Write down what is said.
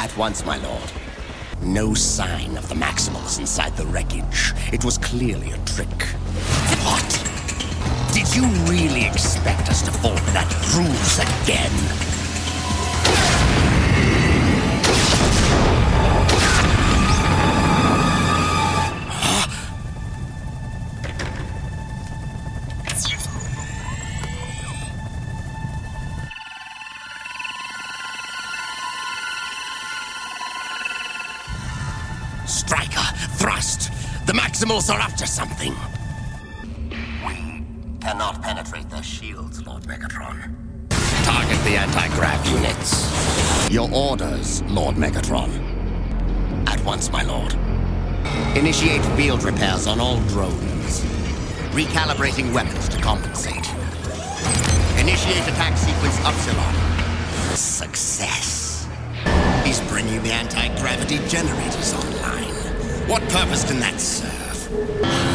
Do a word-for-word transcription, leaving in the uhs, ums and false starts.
At once, my lord. No sign of the Maximals inside the wreckage. It was clearly a trick. What? Did you really expect us to fall for that ruse again? Striker, thrust! The Maximals are up to something! We cannot penetrate their shields, Lord Megatron. Target the anti-grav units. Your orders, Lord Megatron. At once, my lord. Initiate field repairs on all drones. Recalibrating weapons to compensate. Initiate attack sequence Upsilon. Success. He's bringing the anti-gravity generators online. What purpose can that serve?